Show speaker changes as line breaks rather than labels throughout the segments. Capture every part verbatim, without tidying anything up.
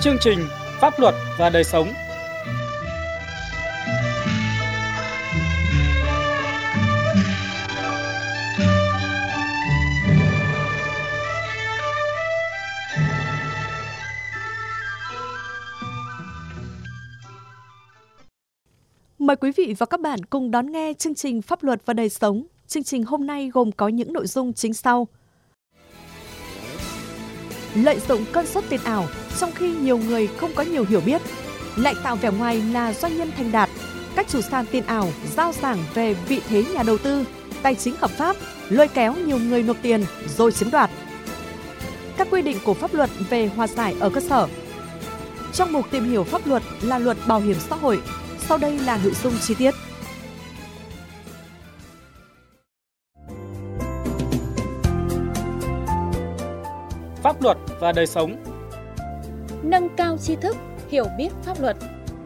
chương trình Pháp luật và đời sống.
Mời quý vị và các bạn cùng đón nghe chương trình Pháp luật và đời sống. Chương trình hôm nay gồm có những nội dung chính sau. Lợi dụng cơn sốt tiền ảo trong khi nhiều người không có nhiều hiểu biết, lại tạo vẻ ngoài là doanh nhân thành đạt. Các chủ sàn tiền ảo rao giảng về vị thế nhà đầu tư, tài chính hợp pháp, lôi kéo nhiều người nộp tiền rồi chiếm đoạt. Các quy định của pháp luật về hòa giải ở cơ sở. Trong mục tìm hiểu pháp luật là luật bảo hiểm xã hội. Sau đây là nội dung chi tiết.
Pháp luật và đời sống.
Nâng cao tri thức, hiểu biết pháp luật.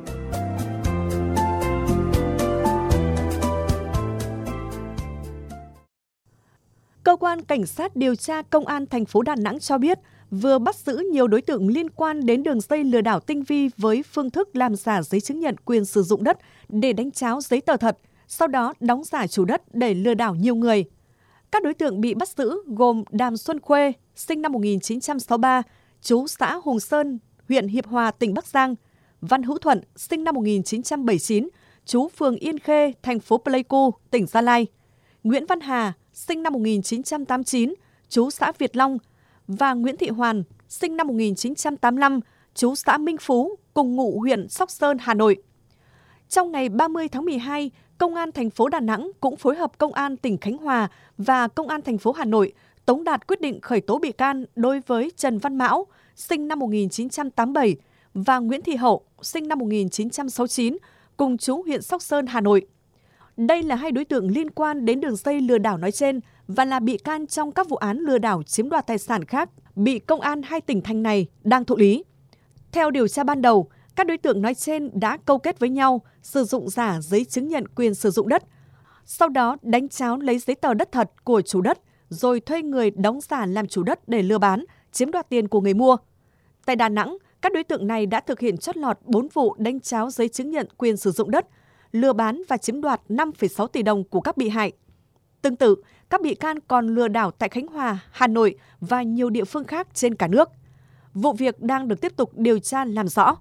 Cơ quan Cảnh sát điều tra Công an thành phố Đà Nẵng cho biết vừa bắt giữ nhiều đối tượng liên quan đến đường dây lừa đảo tinh vi với phương thức làm giả giấy chứng nhận quyền sử dụng đất để đánh tráo giấy tờ thật, sau đó đóng giả chủ đất để lừa đảo nhiều người. Các đối tượng bị bắt giữ gồm Đàm Xuân Khuê, sinh năm một nghìn chín trăm sáu mươi ba, trú xã Hùng Sơn, huyện Hiệp Hòa, tỉnh Bắc Giang; Văn Hữu Thuận, sinh năm một nghìn chín trăm bảy mươi chín, trú phường Yên Khê, thành phố Pleiku, tỉnh Gia Lai; Nguyễn Văn Hà, sinh năm một nghìn chín trăm tám mươi chín, trú xã Việt Long; và Nguyễn Thị Hoàn, sinh năm một nghìn chín trăm tám mươi lăm, trú xã Minh Phú, cùng ngụ huyện Sóc Sơn, Hà Nội. Trong ngày ba mươi tháng mười hai, Công an thành phố Đà Nẵng cũng phối hợp Công an tỉnh Khánh Hòa và Công an thành phố Hà Nội tống đạt quyết định khởi tố bị can đối với Trần Văn Mão, sinh năm một nghìn chín trăm tám mươi bảy, và Nguyễn Thị Hậu, sinh năm một nghìn chín trăm sáu mươi chín, cùng trú huyện Sóc Sơn, Hà Nội. Đây là hai đối tượng liên quan đến đường dây lừa đảo nói trên và là bị can trong các vụ án lừa đảo chiếm đoạt tài sản khác bị công an hai tỉnh thành này đang thụ lý. Theo điều tra ban đầu, các đối tượng nói trên đã câu kết với nhau sử dụng giả giấy chứng nhận quyền sử dụng đất, sau đó đánh tráo lấy giấy tờ đất thật của chủ đất rồi thuê người đóng giả làm chủ đất để lừa bán, chiếm đoạt tiền của người mua. Tại Đà Nẵng, các đối tượng này đã thực hiện chót lọt bốn vụ đánh tráo giấy chứng nhận quyền sử dụng đất, lừa bán và chiếm đoạt năm phẩy sáu tỷ đồng của các bị hại. Tương tự, các bị can còn lừa đảo tại Khánh Hòa, Hà Nội và nhiều địa phương khác trên cả nước. Vụ việc đang được tiếp tục điều tra làm rõ.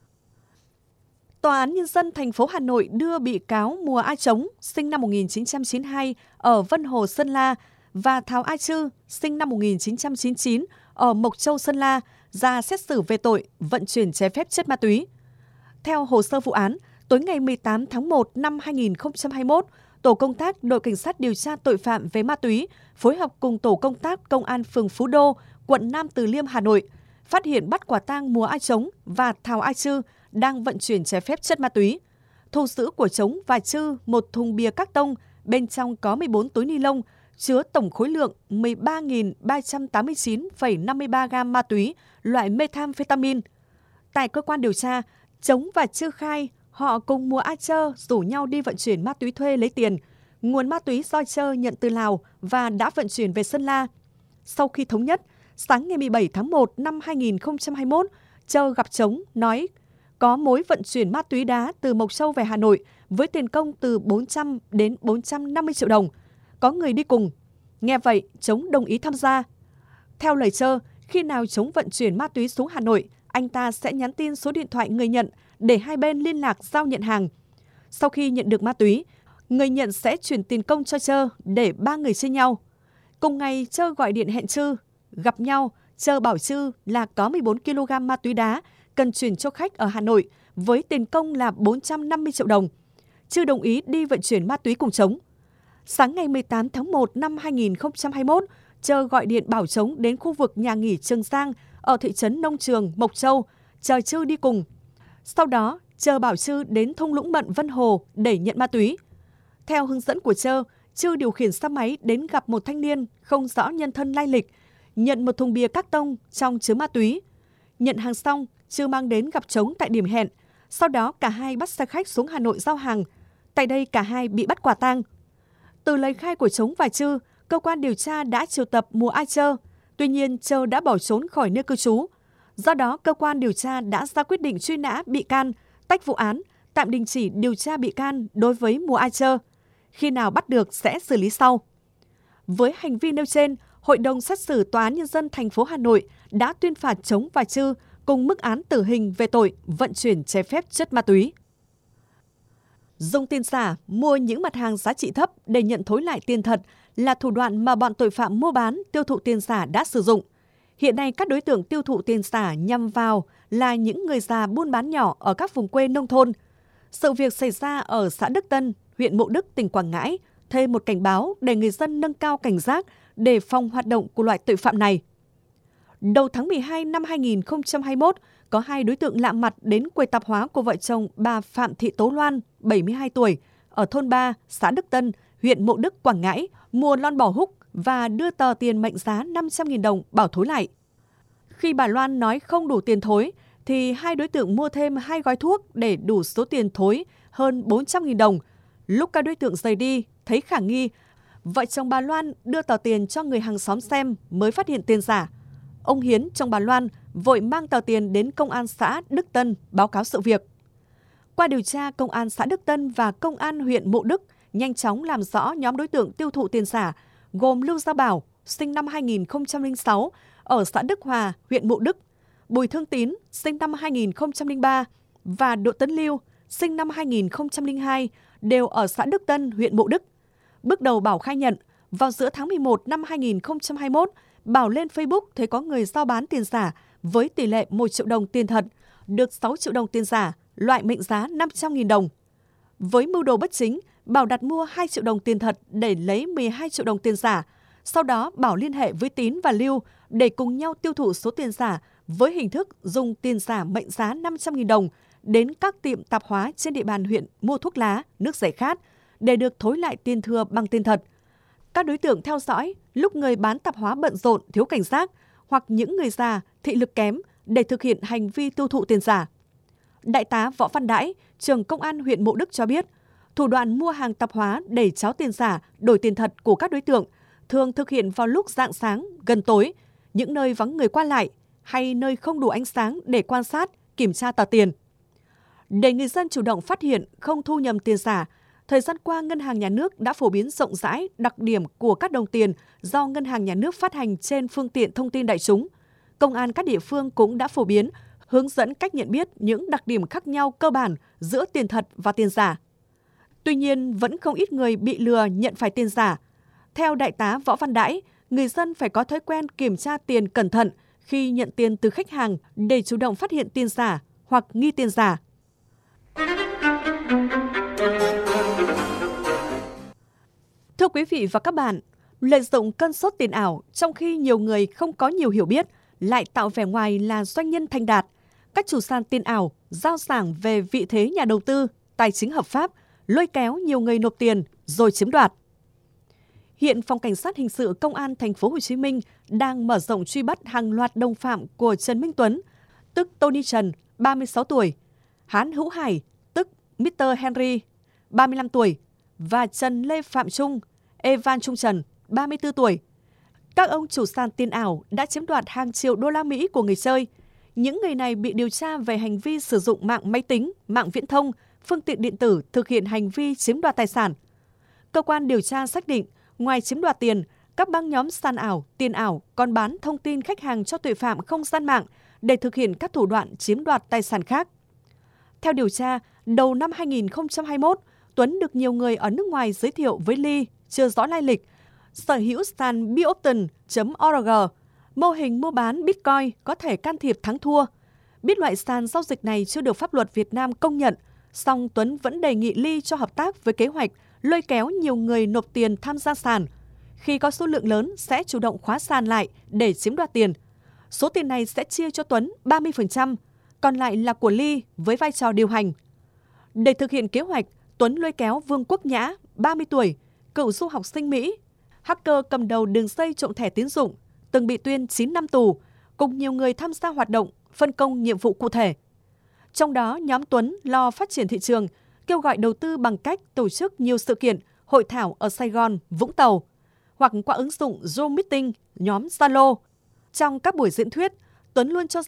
Tòa án Nhân dân thành phố Hà Nội đưa bị cáo Mùa A Trống, sinh năm một nghìn chín trăm chín mươi hai, ở Vân Hồ, Sơn La, và Tháo A Chư, sinh năm một nghìn chín trăm chín mươi chín, ở Mộc Châu, Sơn La, ra xét xử về tội vận chuyển trái phép chất ma túy. Theo hồ sơ vụ án, tối ngày mười tám tháng một năm hai nghìn không trăm hai mươi mốt, Tổ công tác Đội Cảnh sát điều tra tội phạm về ma túy phối hợp cùng Tổ công tác Công an phường Phú Đô, quận Nam Từ Liêm, Hà Nội, phát hiện bắt quả tang Mùa A Trống và Tháo A Chư đang vận chuyển trái phép chất ma túy. Thu giữ của Trống và Chư một thùng bia các tông, bên trong có mười bốn túi ni lông chứa tổng khối lượng mười ba nghìn ba trăm tám mươi chín phẩy năm mươi ba gam ma túy loại methamphetamine. Tại cơ quan điều tra, Trống và Chư khai họ cùng Mùa A Chơ rủ nhau đi vận chuyển ma túy thuê lấy tiền. Nguồn ma túy do Chơ nhận từ Lào và đã vận chuyển về Sơn La. Sau khi thống nhất, sáng ngày mười bảy tháng một năm hai nghìn không trăm hai mươi mốt, Chơ gặp Trống nói có mối vận chuyển ma túy đá từ Mộc Châu về Hà Nội với tiền công từ bốn trăm đến bốn trăm năm mươi triệu đồng. Có người đi cùng. Nghe vậy, Trống đồng ý tham gia. Theo lời Chơ, khi nào Trống vận chuyển ma túy xuống Hà Nội, anh ta sẽ nhắn tin số điện thoại người nhận để hai bên liên lạc giao nhận hàng. Sau khi nhận được ma túy, người nhận sẽ chuyển tiền công cho Chơ để ba người chia nhau. Cùng ngày, Chơ gọi điện hẹn Chư. Gặp nhau, Chơ bảo Chư là có mười bốn ki lô gam ma túy đá cần chuyển cho khách ở Hà Nội với tiền công là bốn trăm năm mươi triệu đồng. Chư đồng ý đi vận chuyển ma túy cùng Trống. Sáng ngày mười tám tháng một năm hai nghìn không trăm hai mươi mốt, Chơ gọi điện bảo Trống đến khu vực nhà nghỉ Trường Giang ở thị trấn Nông Trường, Mộc Châu, chờ Chư đi cùng. Sau đó, Chơ bảo Chư đến thung lũng Mận, Vân Hồ để nhận ma túy. Theo hướng dẫn của Chơ, Chư điều khiển xe máy đến gặp một thanh niên không rõ nhân thân lai lịch, nhận một thùng bia các tông trong chứa ma túy. Nhận hàng xong, Chư mang đến gặp Trống tại điểm hẹn. Sau đó cả hai bắt xe khách xuống Hà Nội giao hàng. Tại đây cả hai bị bắt quả tang. Từ lời khai của Trống và Chư, cơ quan điều tra đã triệu tập Mùa A Chơ. Tuy nhiên, Chơ đã bỏ trốn khỏi nơi cư trú. Do đó, cơ quan điều tra đã ra quyết định truy nã bị can, tách vụ án, tạm đình chỉ điều tra bị can đối với Mùa A Chơ. Khi nào bắt được sẽ xử lý sau. Với hành vi nêu trên, Hội đồng xét xử Tòa án Nhân dân thành phố Hà Nội đã tuyên phạt Trống và Chư cùng mức án tử hình về tội vận chuyển trái phép chất ma túy. Dùng tiền giả mua những mặt hàng giá trị thấp để nhận thối lại tiền thật là thủ đoạn mà bọn tội phạm mua bán, tiêu thụ tiền giả đã sử dụng. Hiện nay, các đối tượng tiêu thụ tiền giả nhằm vào là những người già buôn bán nhỏ ở các vùng quê nông thôn. Sự việc xảy ra ở xã Đức Tân, huyện Mộ Đức, tỉnh Quảng Ngãi, thêm một cảnh báo để người dân nâng cao cảnh giác để phòng hoạt động của loại tội phạm này. Đầu tháng mười hai năm hai nghìn không trăm hai mươi mốt, có hai đối tượng lạ mặt đến quầy tạp hóa của vợ chồng bà Phạm Thị Tố Loan, bảy mươi hai tuổi, ở thôn ba, xã Đức Tân, huyện Mộ Đức, Quảng Ngãi, mua lon bò húc và đưa tờ tiền mệnh giá năm trăm nghìn đồng bảo thối lại. Khi bà Loan nói không đủ tiền thối, thì hai đối tượng mua thêm hai gói thuốc để đủ số tiền thối hơn bốn trăm nghìn đồng. Lúc các đối tượng rời đi, thấy khả nghi, vợ chồng bà Loan đưa tờ tiền cho người hàng xóm xem mới phát hiện tiền giả. Ông Hiến, chồng bà Loan, vội mang tờ tiền đến công an xã Đức Tân báo cáo sự việc. Qua điều tra, công an xã Đức Tân và công an huyện Mộ Đức nhanh chóng làm rõ nhóm đối tượng tiêu thụ tiền giả gồm Lưu Gia Bảo, sinh năm hai nghìn không trăm lẻ sáu, ở xã Đức Hòa, huyện Mộ Đức, Bùi Thương Tín, sinh năm hai nghìn không trăm lẻ ba và Đỗ Tấn Lưu, sinh năm hai nghìn không trăm lẻ hai, đều ở xã Đức Tân, huyện Mộ Đức. Bước đầu Bảo khai nhận, vào giữa tháng mười một năm hai nghìn không trăm hai mươi mốt, Bảo lên Facebook thấy có người giao bán tiền giả với tỷ lệ một triệu đồng tiền thật, được sáu triệu đồng tiền giả, loại mệnh giá năm trăm nghìn đồng. Với mưu đồ bất chính, Bảo đặt mua hai triệu đồng tiền thật để lấy mười hai triệu đồng tiền giả. Sau đó, Bảo liên hệ với Tín và Lưu để cùng nhau tiêu thụ số tiền giả với hình thức dùng tiền giả mệnh giá năm trăm nghìn đồng đến các tiệm tạp hóa trên địa bàn huyện mua thuốc lá, nước giải khát để được thối lại tiền thừa bằng tiền thật. Các đối tượng theo dõi lúc người bán tạp hóa bận rộn, thiếu cảnh giác hoặc những người già, thị lực kém để thực hiện hành vi tiêu thụ tiền giả. Đại tá Võ Văn Đãi, trưởng công an huyện Mộ Đức cho biết, thủ đoạn mua hàng tạp hóa để tráo tiền giả, đổi tiền thật của các đối tượng thường thực hiện vào lúc rạng sáng, gần tối, những nơi vắng người qua lại hay nơi không đủ ánh sáng để quan sát, kiểm tra tờ tiền. Để người dân chủ động phát hiện, không thu nhầm tiền giả, thời gian qua Ngân hàng Nhà nước đã phổ biến rộng rãi đặc điểm của các đồng tiền do Ngân hàng Nhà nước phát hành trên phương tiện thông tin đại chúng. Công an các địa phương cũng đã phổ biến, hướng dẫn cách nhận biết những đặc điểm khác nhau cơ bản giữa tiền thật và tiền giả. Tuy nhiên, vẫn không ít người bị lừa nhận phải tiền giả. Theo Đại tá Võ Văn Đãi, người dân phải có thói quen kiểm tra tiền cẩn thận khi nhận tiền từ khách hàng để chủ động phát hiện tiền giả hoặc nghi tiền giả. Thưa quý vị và các bạn, lợi dụng cơn sốt tiền ảo trong khi nhiều người không có nhiều hiểu biết lại tạo vẻ ngoài là doanh nhân thành đạt, các chủ sàn tiền ảo giao giảng về vị thế nhà đầu tư, tài chính hợp pháp, lôi kéo nhiều người nộp tiền rồi chiếm đoạt. Hiện Phòng Cảnh sát Hình sự Công an Thành phố Hồ Chí Minh đang mở rộng truy bắt hàng loạt đồng phạm của Trần Minh Tuấn, tức Tony Trần, ba mươi sáu tuổi, Hán Hữu Hải, tức mít tơ Henry, ba mươi lăm tuổi, và Trần Lê Phạm Trung, Evan Trung Trần, ba mươi tư tuổi. Các ông chủ sàn tiền ảo đã chiếm đoạt hàng triệu đô la Mỹ của người chơi. Những người này bị điều tra về hành vi sử dụng mạng máy tính, mạng viễn thông, phương tiện điện tử thực hiện hành vi chiếm đoạt tài sản. Cơ quan điều tra xác định, ngoài chiếm đoạt tiền, các băng nhóm sàn ảo, tiền ảo còn bán thông tin khách hàng cho tội phạm không gian mạng để thực hiện các thủ đoạn chiếm đoạt tài sản khác. Theo điều tra, đầu năm hai nghìn không trăm hai mươi mốt, Tuấn được nhiều người ở nước ngoài giới thiệu với Ly, chưa rõ lai lịch, sở hữu sàn bioption chấm org, mô hình mua bán Bitcoin có thể can thiệp thắng thua. Biết loại sàn giao dịch này chưa được pháp luật Việt Nam công nhận, song Tuấn vẫn đề nghị Ly cho hợp tác với kế hoạch lôi kéo nhiều người nộp tiền tham gia sàn. Khi có số lượng lớn sẽ chủ động khóa sàn lại để chiếm đoạt tiền. Số tiền này sẽ chia cho Tuấn ba mươi phần trăm, còn lại là của Ly với vai trò điều hành. Để thực hiện kế hoạch, Tuấn lôi kéo Vương Quốc Nhã, ba mươi tuổi, cựu du học sinh Mỹ, hacker cầm đầu đường dây trộm thẻ tín dụng, từng bị tuyên chín năm tù, cùng nhiều người tham gia hoạt động, phân công nhiệm vụ cụ thể. Trong đó, nhóm Tuấn lo phát triển thị trường, kêu gọi đầu tư bằng cách tổ chức nhiều sự kiện, hội thảo ở Sài Gòn, Vũng Tàu, hoặc qua ứng dụng Zoom Meeting, nhóm Zalo. Trong các buổi diễn thuyết, Tuấn luôn cho rằng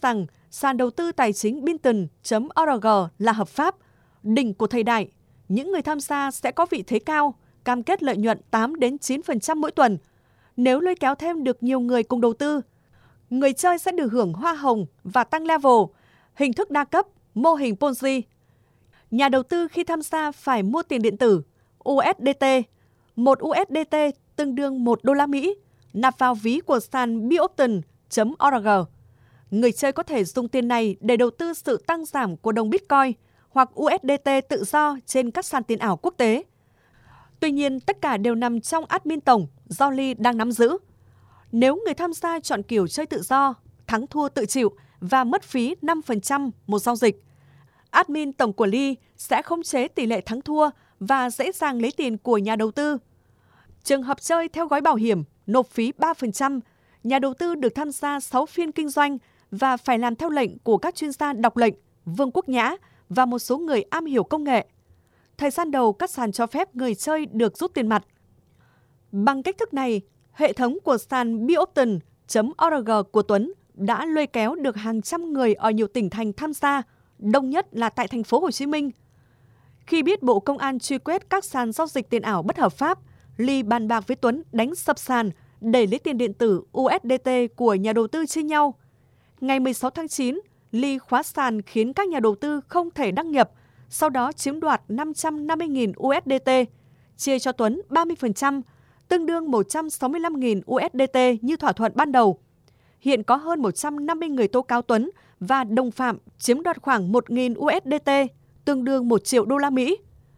sàn đầu tư tài chính Binton chấm org là hợp pháp, đỉnh của thời đại. Những người tham gia sẽ có vị thế cao, cam kết lợi nhuận tám đến chín phần trăm mỗi tuần. Nếu lôi kéo thêm được nhiều người cùng đầu tư, người chơi sẽ được hưởng hoa hồng và tăng level, hình thức đa cấp, mô hình Ponzi. Nhà đầu tư khi tham gia phải mua tiền điện tử u ét đê tê, một u ét đê tê tương đương một đô la Mỹ, nạp vào ví của sàn Biopton chấm org. Người chơi có thể dùng tiền này để đầu tư sự tăng giảm của đồng Bitcoin hoặc u ét đê tê tự do trên các sàn tiền ảo quốc tế. Tuy nhiên, tất cả đều nằm trong admin tổng do Lee đang nắm giữ. Nếu người tham gia chọn kiểu chơi tự do, thắng thua tự chịu và mất phí năm phần trăm một giao dịch, admin tổng của Lee sẽ khống chế tỷ lệ thắng thua và dễ dàng lấy tiền của nhà đầu tư. Trường hợp chơi theo gói bảo hiểm, nộp phí ba phần trăm, nhà đầu tư được tham gia sáu phiên kinh doanh và phải làm theo lệnh của các chuyên gia đọc lệnh, Vương Quốc Nhã và một số người am hiểu công nghệ. Thời gian đầu, các sàn cho phép người chơi được rút tiền mặt. Bằng cách thức này, hệ thống của sàn Biopton chấm org của Tuấn đã lôi kéo được hàng trăm người ở nhiều tỉnh thành tham gia, đông nhất là tại thành phố Hồ Chí Minh. Khi biết Bộ Công an truy quét các sàn giao dịch tiền ảo bất hợp pháp, Lee bàn bạc với Tuấn đánh sập sàn để lấy tiền điện tử u ét đê tê của nhà đầu tư chia nhau. Ngày mười sáu tháng chín, Lee khóa sàn khiến các nhà đầu tư không thể đăng nhập, sau đó chiếm đoạt năm trăm năm mươi nghìn u ét đê tê, chia cho Tuấn ba mươi phần trăm, tương đương một trăm sáu mươi lăm nghìn u ét đê tê như thỏa thuận ban đầu. Hiện có hơn một trăm năm mươi người tố cáo Tuấn và đồng phạm chiếm đoạt khoảng một nghìn u ét đê tê, tương đương một triệu đô la Mỹ.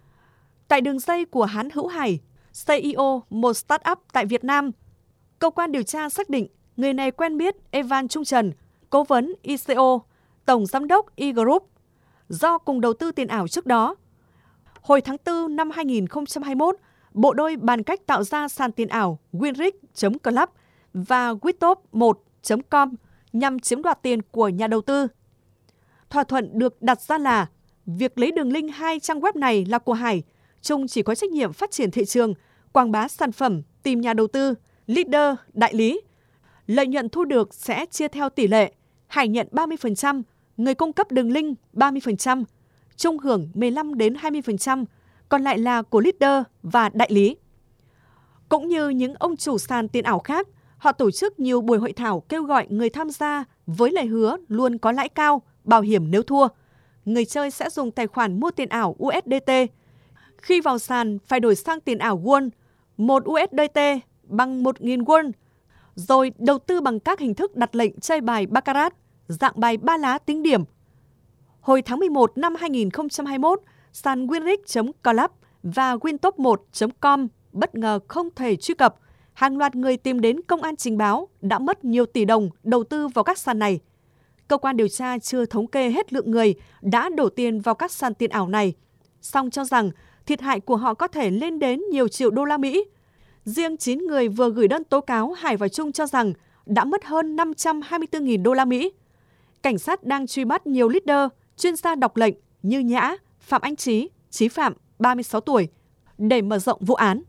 Tại đường dây của Hán Hữu Hải, xê e ô một startup tại Việt Nam, cơ quan điều tra xác định người này quen biết Evan Trung Trần, cố vấn i xê ô, tổng giám đốc E-Group, do cùng đầu tư tiền ảo trước đó. Hồi tháng tư năm hai nghìn không trăm hai mươi mốt, bộ đôi bàn cách tạo ra sàn tiền ảo Winric chấm club và Witop một chấm com nhằm chiếm đoạt tiền của nhà đầu tư. Thỏa thuận được đặt ra là việc lấy đường link hai trang web này là của Hải, Trung chỉ có trách nhiệm phát triển thị trường, quảng bá sản phẩm, tìm nhà đầu tư, leader, đại lý. Lợi nhuận thu được sẽ chia theo tỷ lệ, Hải nhận ba mươi phần trăm, người cung cấp đường link ba mươi phần trăm, Trung hưởng mười lăm đến hai mươi phần trăm, còn lại là của leader và đại lý. Cũng như những ông chủ sàn tiền ảo khác, họ tổ chức nhiều buổi hội thảo kêu gọi người tham gia với lời hứa luôn có lãi cao, bảo hiểm nếu thua. Người chơi sẽ dùng tài khoản mua tiền ảo u ét đê tê. Khi vào sàn phải đổi sang tiền ảo won, một u ét đê tê bằng một nghìn won, rồi đầu tư bằng các hình thức đặt lệnh chơi bài baccarat, dạng bài ba lá tính điểm. Hồi tháng mười một năm hai nghìn không trăm hai mươi mốt, sàn Winric chấm club và Wintop một chấm com bất ngờ không thể truy cập. Hàng loạt người tìm đến công an trình báo đã mất nhiều tỷ đồng đầu tư vào các sàn này. Cơ quan điều tra chưa thống kê hết lượng người đã đổ tiền vào các sàn tiền ảo này, song cho rằng thiệt hại của họ có thể lên đến nhiều triệu đô la Mỹ. Riêng chín người vừa gửi đơn tố cáo Hải và Trung cho rằng đã mất hơn năm trăm hai mươi tư nghìn đô la Mỹ. Cảnh sát đang truy bắt nhiều leader, chuyên gia đọc lệnh như Nhã, Phạm Anh Trí, Chí Phạm, ba mươi sáu tuổi, để mở rộng vụ án.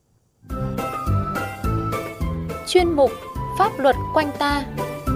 Chuyên mục Pháp luật quanh ta.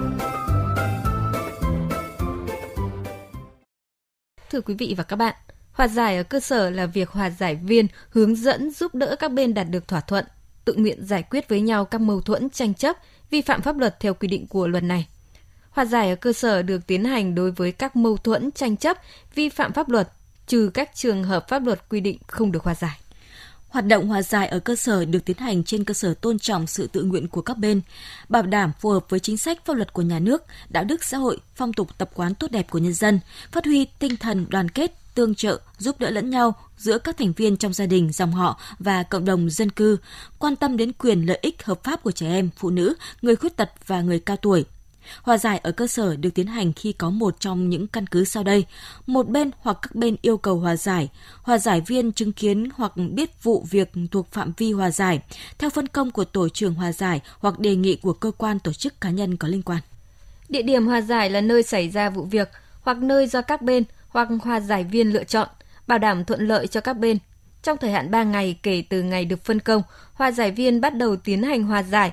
Thưa quý vị và các bạn, hòa giải ở cơ sở là việc hòa giải viên hướng dẫn giúp đỡ các bên đạt được thỏa thuận, tự nguyện giải quyết với nhau các mâu thuẫn tranh chấp, vi phạm pháp luật theo quy định của luật này. Hòa giải ở cơ sở được tiến hành đối với các mâu thuẫn tranh chấp, vi phạm pháp luật, trừ các trường hợp pháp luật quy định không được hòa giải.
Hoạt động hòa giải ở cơ sở được tiến hành trên cơ sở tôn trọng sự tự nguyện của các bên, bảo đảm phù hợp với chính sách pháp luật của nhà nước, đạo đức xã hội, phong tục tập quán tốt đẹp của nhân dân, phát huy tinh thần đoàn kết, tương trợ, giúp đỡ lẫn nhau giữa các thành viên trong gia đình, dòng họ và cộng đồng dân cư, quan tâm đến quyền lợi ích hợp pháp của trẻ em, phụ nữ, người khuyết tật và người cao tuổi. Hòa giải ở cơ sở được tiến hành khi có một trong những căn cứ sau đây. Một bên hoặc các bên yêu cầu hòa giải, hòa giải viên chứng kiến hoặc biết vụ việc thuộc phạm vi hòa giải, theo phân công của tổ trưởng hòa giải hoặc đề nghị của cơ quan tổ chức cá nhân có liên quan.
Địa điểm hòa giải là nơi xảy ra vụ việc hoặc nơi do các bên hoặc hòa giải viên lựa chọn, bảo đảm thuận lợi cho các bên. Trong thời hạn ba ngày kể từ ngày được phân công, hòa giải viên bắt đầu tiến hành hòa giải.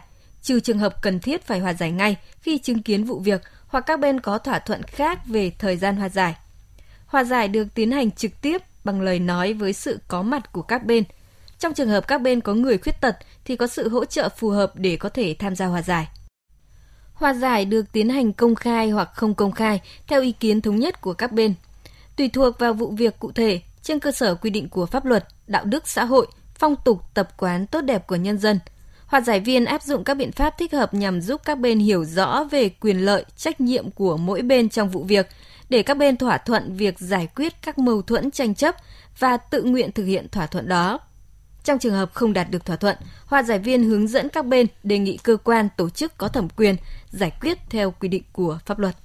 trừ trường hợp cần thiết phải hòa giải ngay khi chứng kiến vụ việc hoặc các bên có thỏa thuận khác về thời gian hòa giải. Hòa giải được tiến hành trực tiếp bằng lời nói với sự có mặt của các bên. Trong trường hợp các bên có người khuyết tật thì có sự hỗ trợ phù hợp để có thể tham gia hòa giải. Hòa giải được tiến hành công khai hoặc không công khai theo ý kiến thống nhất của các bên. Tùy thuộc vào vụ việc cụ thể, trên cơ sở quy định của pháp luật, đạo đức xã hội, phong tục tập quán tốt đẹp của nhân dân, hòa giải viên áp dụng các biện pháp thích hợp nhằm giúp các bên hiểu rõ về quyền lợi, trách nhiệm của mỗi bên trong vụ việc, để các bên thỏa thuận việc giải quyết các mâu thuẫn tranh chấp và tự nguyện thực hiện thỏa thuận đó. Trong trường hợp không đạt được thỏa thuận, hòa giải viên hướng dẫn các bên đề nghị cơ quan, tổ chức có thẩm quyền giải quyết theo quy định của pháp luật.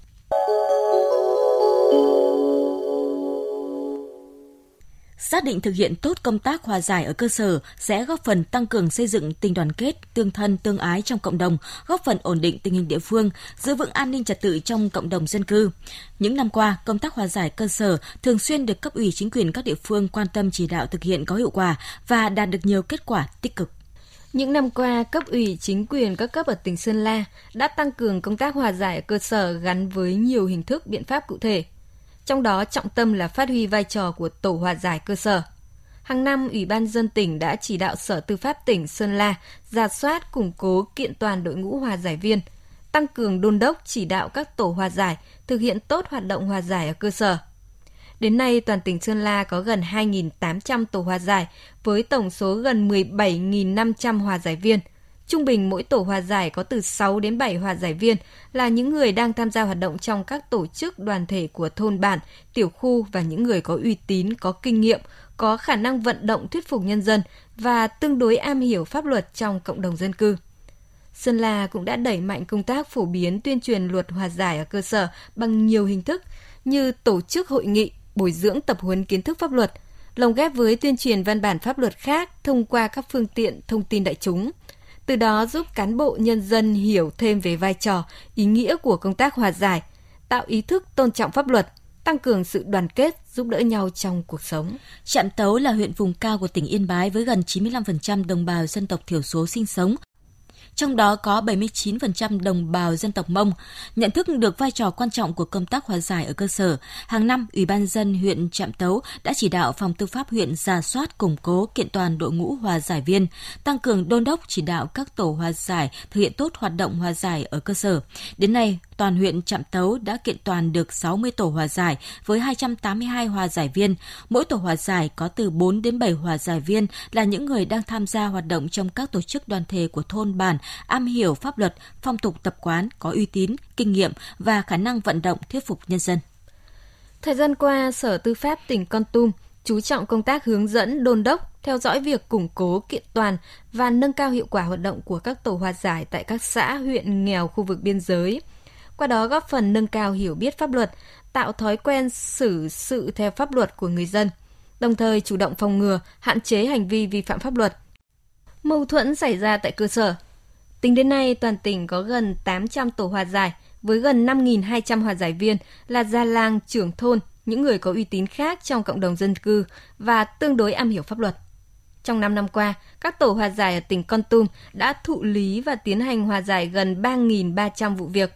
Xác định thực hiện tốt công tác hòa giải ở cơ sở sẽ góp phần tăng cường xây dựng tình đoàn kết, tương thân, tương ái trong cộng đồng, góp phần ổn định tình hình địa phương, giữ vững an ninh trật tự trong cộng đồng dân cư. Những năm qua, công tác hòa giải cơ sở thường xuyên được cấp ủy chính quyền các địa phương quan tâm chỉ đạo thực hiện có hiệu quả và đạt được nhiều kết quả tích cực.
Những năm qua, cấp ủy chính quyền các cấp ở tỉnh Sơn La đã tăng cường công tác hòa giải ở cơ sở gắn với nhiều hình thức biện pháp cụ thể. Trong đó trọng tâm là phát huy vai trò của tổ hòa giải cơ sở. Hàng năm, Ủy ban nhân dân tỉnh đã chỉ đạo Sở Tư pháp tỉnh Sơn La rà soát, củng cố, kiện toàn đội ngũ hòa giải viên, tăng cường đôn đốc chỉ đạo các tổ hòa giải thực hiện tốt hoạt động hòa giải ở cơ sở. Đến nay, toàn tỉnh Sơn La có gần hai nghìn tám trăm tổ hòa giải với tổng số gần mười bảy nghìn năm trăm hòa giải viên. Trung bình mỗi tổ hòa giải có từ sáu đến bảy hòa giải viên là những người đang tham gia hoạt động trong các tổ chức đoàn thể của thôn bản, tiểu khu và những người có uy tín, có kinh nghiệm, có khả năng vận động thuyết phục nhân dân và tương đối am hiểu pháp luật trong cộng đồng dân cư. Sơn La cũng đã đẩy mạnh công tác phổ biến tuyên truyền luật hòa giải ở cơ sở bằng nhiều hình thức như tổ chức hội nghị, bồi dưỡng tập huấn kiến thức pháp luật, lồng ghép với tuyên truyền văn bản pháp luật khác thông qua các phương tiện thông tin đại chúng. Từ đó giúp cán bộ nhân dân hiểu thêm về vai trò, ý nghĩa của công tác hòa giải, tạo ý thức tôn trọng pháp luật, tăng cường sự đoàn kết, giúp đỡ nhau trong cuộc sống.
Trạm Tấu là huyện vùng cao của tỉnh Yên Bái với gần chín mươi lăm phần trăm đồng bào dân tộc thiểu số sinh sống. Trong đó có bảy mươi chín phần trăm đồng bào dân tộc Mông. Nhận thức được vai trò quan trọng của công tác hòa giải ở cơ sở, hàng năm Ủy ban nhân dân huyện Trạm Tấu đã chỉ đạo Phòng Tư pháp huyện rà soát, củng cố, kiện toàn đội ngũ hòa giải viên, tăng cường đôn đốc chỉ đạo các tổ hòa giải thực hiện tốt hoạt động hòa giải ở cơ sở. Đến nay, toàn huyện Trạm Tấu đã kiện toàn được sáu mươi tổ hòa giải với hai trăm tám mươi hai hòa giải viên. Mỗi tổ hòa giải có từ bốn đến bảy hòa giải viên là những người đang tham gia hoạt động trong các tổ chức đoàn thể của thôn bản, am hiểu pháp luật, phong tục tập quán, có uy tín, kinh nghiệm và khả năng vận động thuyết phục nhân dân.
Thời gian qua, Sở Tư pháp tỉnh Kon Tum chú trọng công tác hướng dẫn, đôn đốc, theo dõi việc củng cố, kiện toàn và nâng cao hiệu quả hoạt động của các tổ hòa giải tại các xã, huyện nghèo khu vực biên giới. Qua đó góp phần nâng cao hiểu biết pháp luật, tạo thói quen xử sự theo pháp luật của người dân, đồng thời chủ động phòng ngừa, hạn chế hành vi vi phạm pháp luật. Mâu thuẫn xảy ra tại cơ sở. Tính đến nay, toàn tỉnh có gần tám trăm tổ hòa giải với gần năm nghìn hai trăm hòa giải viên là già làng, trưởng thôn, những người có uy tín khác trong cộng đồng dân cư và tương đối am hiểu pháp luật. Trong năm năm qua, các tổ hòa giải ở tỉnh Kon Tum đã thụ lý và tiến hành hòa giải gần ba nghìn ba trăm vụ việc.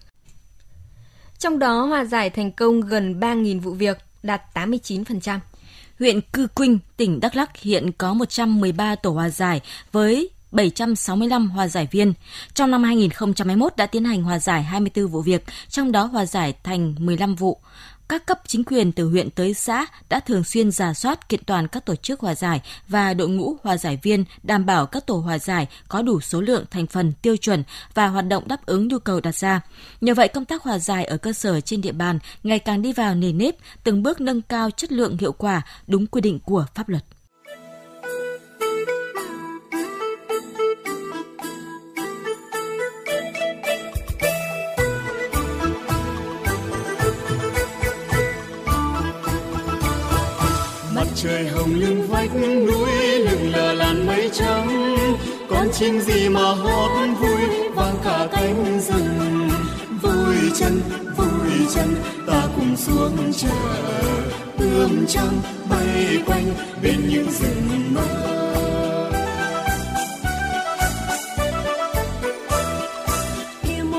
Trong đó, hòa giải thành công gần ba nghìn vụ việc, đạt tám mươi chín phần trăm.
Huyện Cư Quynh, tỉnh Đắk Lắk hiện có một trăm mười ba tổ hòa giải với bảy trăm sáu mươi lăm hòa giải viên. Trong năm hai nghìn không trăm hai mươi mốt đã tiến hành hòa giải hai mươi tư vụ việc, trong đó hòa giải thành mười lăm vụ. Các cấp chính quyền từ huyện tới xã đã thường xuyên rà soát, kiện toàn các tổ chức hòa giải và đội ngũ hòa giải viên, đảm bảo các tổ hòa giải có đủ số lượng, thành phần, tiêu chuẩn và hoạt động đáp ứng nhu cầu đặt ra. Nhờ vậy, công tác hòa giải ở cơ sở trên địa bàn ngày càng đi vào nề nếp, từng bước nâng cao chất lượng, hiệu quả, đúng quy định của pháp luật.
Trời hồng lưng vách núi, lưng lờ làn mây trắng, con chim gì mà hót vui vang cả cánh rừng. Vui chân, vui chân, ta cùng xuống chợ, ươm trăng bay quanh bên những rừng mơ.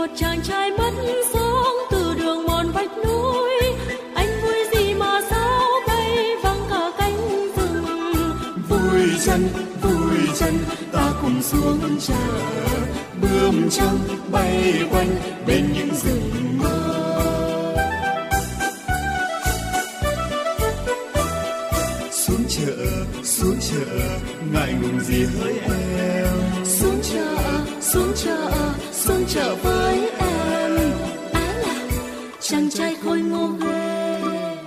một chàng trai mất sóng từ đường mòn vách núi. Anh vui gì mà sao bay vắng cả cánh rừng.
Vui chân, vui chân, ta cùng xuống chợ, bướm trắng bay quanh bên những rừng mơ. Xuống chợ, xuống chợ, ngại ngùng gì hỡi em.
Xuống chợ, xuống chợ, xuống chợ với em. Á là chàng trai khôi ngô ghê.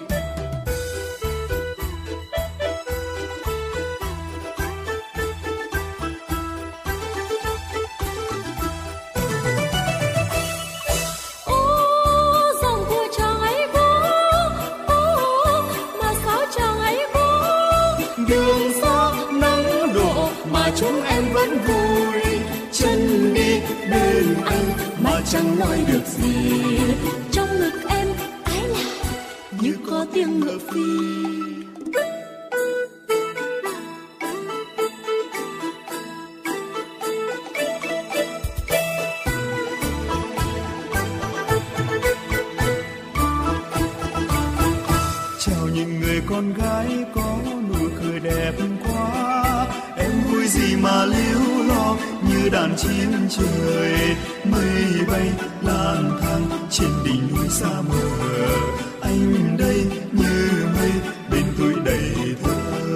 Ô, dòng của chàng ấy có, ô, mà sao chàng ấy có.
Đường xa nắng đổ mà chúng em vẫn vui. Chân đi bên anh mà chẳng nói được gì.
Trong ngực em ái là như có tiếng ngựa phi.
Chào những người con gái có nụ cười đẹp quá. Em vui gì mà líu lo như đàn chim trời. Mây bay lang thang trên đỉnh núi xa mờ. Anh đây như mây bên tôi đầy thơ.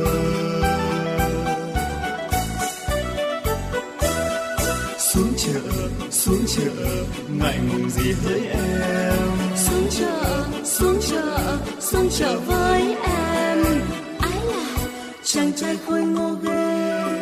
Xuống chợ, xuống chợ, ngại ngùng gì hỡi em.
Xuống chợ, xuống chợ, xuống chợ với em. Ái là chàng trai khôi ngô ghê.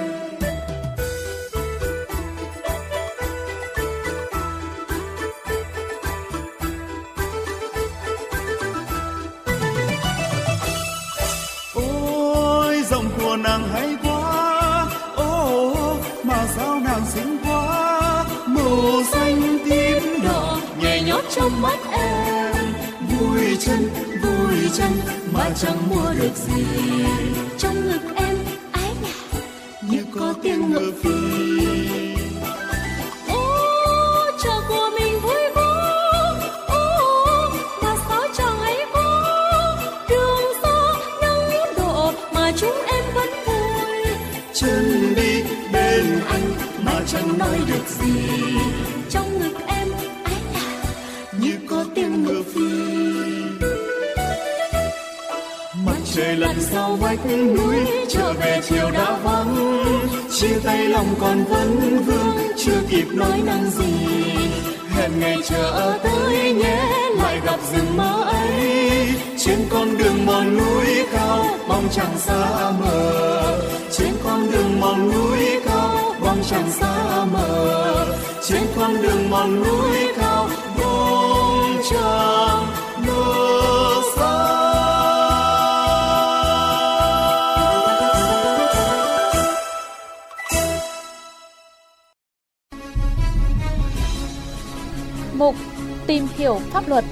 Ôi giọng của nàng hay quá, ô mà sao nàng xinh quá. Màu xanh tím đỏ nhẹ nhót trong mắt em. Vui chân, vui chân mà chẳng mua được gì.
Trong ngực em ái là như có tiếng ngựa phi. Ô, chợ của mình vui quá, ô, mà sao chàng ấy có. Đường xa nắng đổ mà chúng em vẫn vui.
Chân đi bên anh mà chẳng nói được gì.
Trong ngực em ái là như có tiếng ngựa phi.
Mặt trời lặn sau vách núi, trở về chiều đã vắng. Chia tay lòng còn vấn vương, chưa kịp nói năng gì. Hẹn ngày chờ tới nhé, lại gặp rừng mơ ấy. Trên con đường mòn núi cao, bóng trăng xa mờ. Trên con đường mòn núi cao, bóng trăng xa mờ. Trên con đường mòn núi cao, bóng trăng mờ xa.
Mục tìm hiểu pháp luật.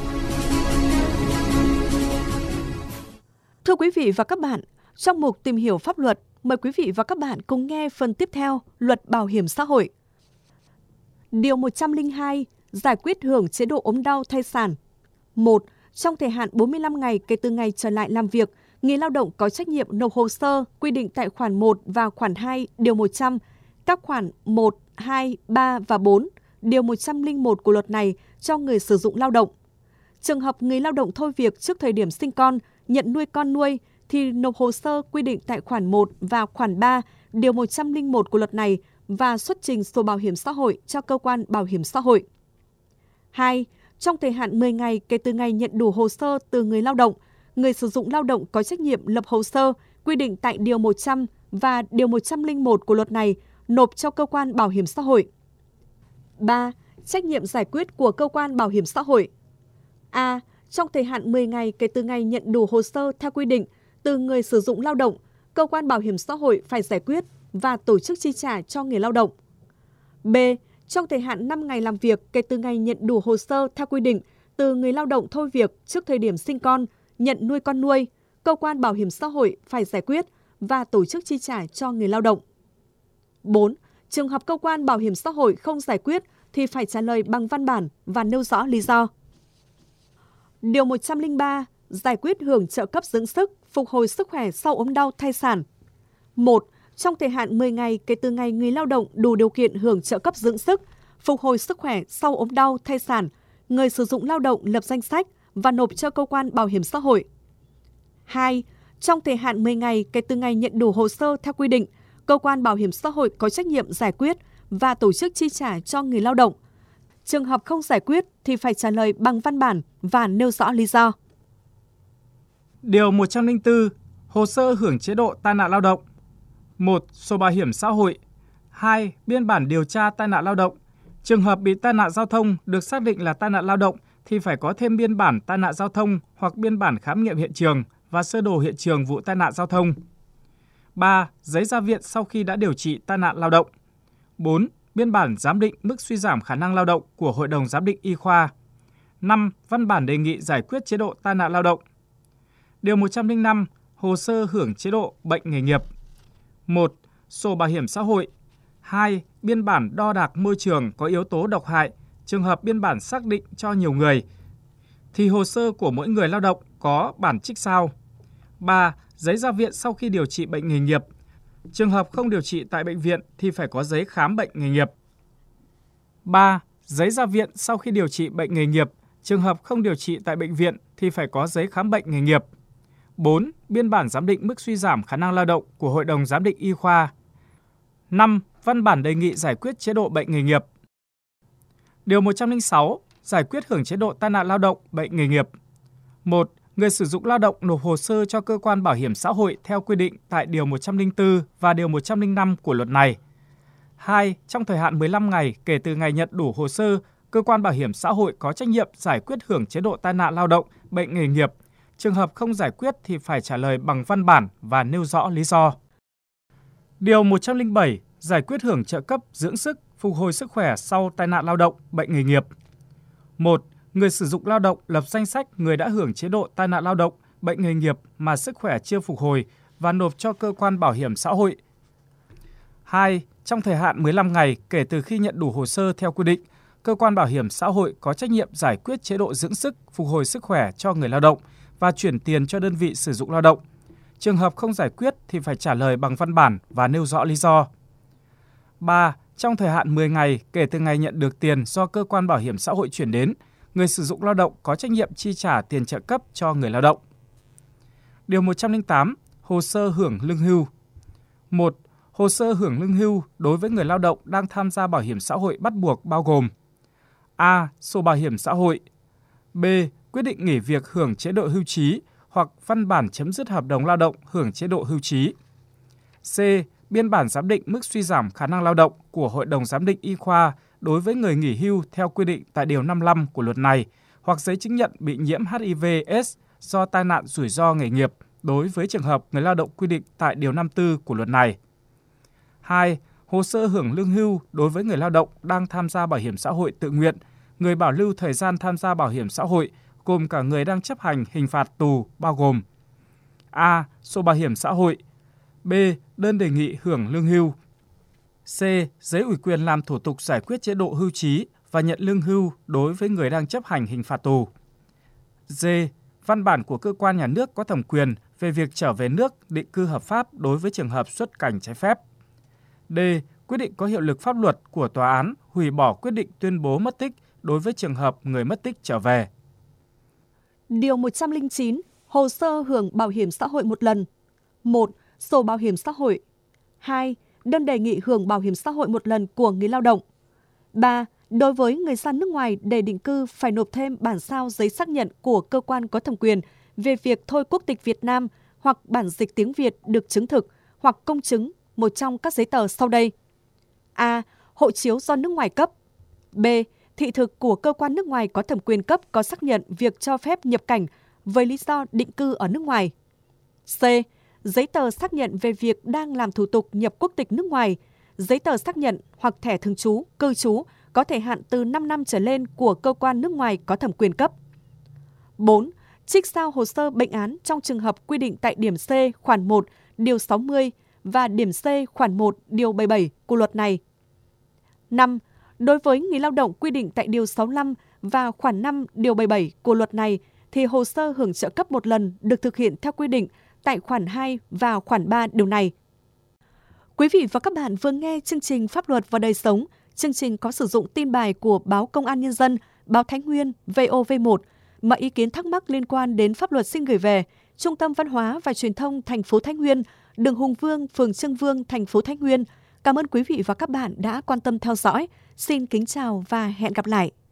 Thưa quý vị và các bạn, trong mục tìm hiểu pháp luật, mời quý vị và các bạn cùng nghe phần tiếp theo Luật Bảo hiểm xã hội. Điều một trăm lẻ hai, giải quyết hưởng chế độ ốm đau thai sản. một. Trong thời hạn bốn mươi lăm ngày kể từ ngày trở lại làm việc, người lao động có trách nhiệm nộp hồ sơ quy định tại khoản một và khoản hai điều một trăm, các khoản một, hai, ba và bốn, điều một trăm lẻ một của luật này cho người sử dụng lao động. Trường hợp người lao động thôi việc trước thời điểm sinh con, nhận nuôi con nuôi thì nộp hồ sơ quy định tại khoản một và khoản ba điều một trăm lẻ một của luật này và xuất trình sổ bảo hiểm xã hội cho cơ quan bảo hiểm xã hội. hai. Trong thời hạn mười ngày kể từ ngày nhận đủ hồ sơ từ người lao động, người sử dụng lao động có trách nhiệm lập hồ sơ quy định tại điều một trăm và điều một trăm lẻ một của luật này nộp cho cơ quan bảo hiểm xã hội. ba. Trách nhiệm giải quyết của cơ quan bảo hiểm xã hội. A. Trong thời hạn mười ngày kể từ ngày nhận đủ hồ sơ theo quy định từ người sử dụng lao động, cơ quan bảo hiểm xã hội phải giải quyết và tổ chức chi trả cho người lao động. B. Trong thời hạn năm ngày làm việc kể từ ngày nhận đủ hồ sơ theo quy định từ người lao động thôi việc trước thời điểm sinh con, nhận nuôi con nuôi, cơ quan bảo hiểm xã hội phải giải quyết và tổ chức chi trả cho người lao động. bốn. Trường hợp cơ quan bảo hiểm xã hội không giải quyết thì phải trả lời bằng văn bản và nêu rõ lý do. Điều một trăm lẻ ba, giải quyết hưởng trợ cấp dưỡng sức, phục hồi sức khỏe sau ốm đau thai sản. một. Trong thời hạn mười ngày kể từ ngày người lao động đủ điều kiện hưởng trợ cấp dưỡng sức, phục hồi sức khỏe sau ốm đau thai sản, người sử dụng lao động lập danh sách và nộp cho cơ quan bảo hiểm xã hội. hai. Trong thời hạn mười ngày kể từ ngày nhận đủ hồ sơ theo quy định, cơ quan bảo hiểm xã hội có trách nhiệm giải quyết và tổ chức chi trả cho người lao động. Trường hợp không giải quyết thì phải trả lời bằng văn bản và nêu rõ lý do.
Điều một trăm lẻ bốn, hồ sơ hưởng chế độ tai nạn lao động. một. Sổ bảo hiểm xã hội. hai. Biên bản điều tra tai nạn lao động. Trường hợp bị tai nạn giao thông được xác định là tai nạn lao động thì phải có thêm biên bản tai nạn giao thông hoặc biên bản khám nghiệm hiện trường và sơ đồ hiện trường vụ tai nạn giao thông. ba. Giấy ra viện sau khi đã điều trị tai nạn lao động. bốn. Biên bản giám định mức suy giảm khả năng lao động của Hội đồng Giám định Y khoa. năm. Văn bản đề nghị giải quyết chế độ tai nạn lao động. Điều một trăm lẻ năm. Hồ sơ hưởng chế độ bệnh nghề nghiệp. một. Sổ bảo hiểm xã hội. hai. Biên bản đo đạc môi trường có yếu tố độc hại, trường hợp biên bản xác định cho nhiều người, thì hồ sơ của mỗi người lao động có bản trích sao. ba. Giấy ra viện sau khi điều trị bệnh nghề nghiệp. Trường hợp không điều trị tại bệnh viện thì phải có giấy khám bệnh nghề nghiệp. ba. Giấy ra viện sau khi điều trị bệnh nghề nghiệp. Trường hợp không điều trị tại bệnh viện thì phải có giấy khám bệnh nghề nghiệp. bốn. Biên bản giám định mức suy giảm khả năng lao động của Hội đồng Giám định Y khoa. năm. Văn bản đề nghị giải quyết chế độ bệnh nghề nghiệp. Điều một trăm lẻ sáu. Giải quyết hưởng chế độ tai nạn lao động, bệnh nghề nghiệp. một. Người sử dụng lao động nộp hồ sơ cho cơ quan bảo hiểm xã hội theo quy định tại Điều một trăm lẻ bốn và Điều một trăm lẻ năm của luật này. hai. Trong thời hạn mười lăm ngày kể từ ngày nhận đủ hồ sơ, cơ quan bảo hiểm xã hội có trách nhiệm giải quyết hưởng chế độ tai nạn lao động, bệnh nghề nghiệp. Trường hợp không giải quyết thì phải trả lời bằng văn bản và nêu rõ lý do. Điều một trăm lẻ bảy. Giải quyết hưởng trợ cấp dưỡng sức, phục hồi sức khỏe sau tai nạn lao động, bệnh nghề nghiệp. một. Người sử dụng lao động lập danh sách người đã hưởng chế độ tai nạn lao động, bệnh nghề nghiệp mà sức khỏe chưa phục hồi và nộp cho cơ quan bảo hiểm xã hội. hai. Trong thời hạn mười lăm ngày kể từ khi nhận đủ hồ sơ theo quy định, cơ quan bảo hiểm xã hội có trách nhiệm giải quyết chế độ dưỡng sức, phục hồi sức khỏe cho người lao động và chuyển tiền cho đơn vị sử dụng lao động. Trường hợp không giải quyết thì phải trả lời bằng văn bản và nêu rõ lý do. ba. Trong thời hạn mười ngày kể từ ngày nhận được tiền do cơ quan bảo hiểm xã hội chuyển đến, người sử dụng lao động có trách nhiệm chi trả tiền trợ cấp cho người lao động. Điều một trăm lẻ tám. Hồ sơ hưởng lương hưu. một. Hồ sơ hưởng lương hưu đối với người lao động đang tham gia bảo hiểm xã hội bắt buộc bao gồm: A. Sổ bảo hiểm xã hội. B. Quyết định nghỉ việc hưởng chế độ hưu trí hoặc văn bản chấm dứt hợp đồng lao động hưởng chế độ hưu trí. C. Biên bản giám định mức suy giảm khả năng lao động của Hội đồng Giám định Y khoa đối với người nghỉ hưu theo quy định tại Điều năm mươi lăm của luật này, hoặc giấy chứng nhận bị nhiễm H I V/AIDS do tai nạn rủi ro nghề nghiệp đối với trường hợp người lao động quy định tại Điều năm mươi tư của luật này. hai. Hồ sơ hưởng lương hưu đối với người lao động đang tham gia bảo hiểm xã hội tự nguyện, người bảo lưu thời gian tham gia bảo hiểm xã hội, gồm cả người đang chấp hành hình phạt tù bao gồm: A. Sổ bảo hiểm xã hội. B. Đơn đề nghị hưởng lương hưu. C. Giấy ủy quyền làm thủ tục giải quyết chế độ hưu trí và nhận lương hưu đối với người đang chấp hành hình phạt tù. D. Văn bản của cơ quan nhà nước có thẩm quyền về việc trở về nước định cư hợp pháp đối với trường hợp xuất cảnh trái phép. D. Quyết định có hiệu lực pháp luật của tòa án hủy bỏ quyết định tuyên bố mất tích đối với trường hợp người mất tích trở về.
Điều một trăm lẻ chín. Hồ sơ hưởng bảo hiểm xã hội một lần. một. Sổ bảo hiểm xã hội. hai. Đơn đề nghị hưởng bảo hiểm xã hội một lần của người lao động. ba. Đối với người ra nước ngoài để định cư phải nộp thêm bản sao giấy xác nhận của cơ quan có thẩm quyền về việc thôi quốc tịch Việt Nam hoặc bản dịch tiếng Việt được chứng thực hoặc công chứng một trong các giấy tờ sau đây. A. Hộ chiếu do nước ngoài cấp. B. Thị thực của cơ quan nước ngoài có thẩm quyền cấp có xác nhận việc cho phép nhập cảnh với lý do định cư ở nước ngoài. C. Giấy tờ xác nhận về việc đang làm thủ tục nhập quốc tịch nước ngoài, giấy tờ xác nhận hoặc thẻ thường trú, cư trú có thời hạn từ năm năm trở lên của cơ quan nước ngoài có thẩm quyền cấp. bốn. Trích sao hồ sơ bệnh án trong trường hợp quy định tại điểm C khoản một, điều sáu mươi và điểm C khoản một, điều bảy mươi bảy của luật này. năm. Đối với người lao động quy định tại Điều sáu mươi lăm và khoản năm Điều bảy mươi bảy của luật này, thì hồ sơ hưởng trợ cấp một lần được thực hiện theo quy định tại khoản hai và khoản ba điều này. Quý vị và các bạn vừa nghe chương trình Pháp luật và đời sống. Chương trình có sử dụng tin bài của Báo Công an Nhân dân, Báo Thái Nguyên, vê o vê một. Mọi ý kiến thắc mắc liên quan đến pháp luật xin gửi về Trung tâm Văn hóa và Truyền thông thành phố Thái Nguyên, đường Hùng Vương, phường Trương Vương, thành phố Thái Nguyên. Cảm ơn quý vị và các bạn đã quan tâm theo dõi. Xin kính chào và hẹn gặp lại.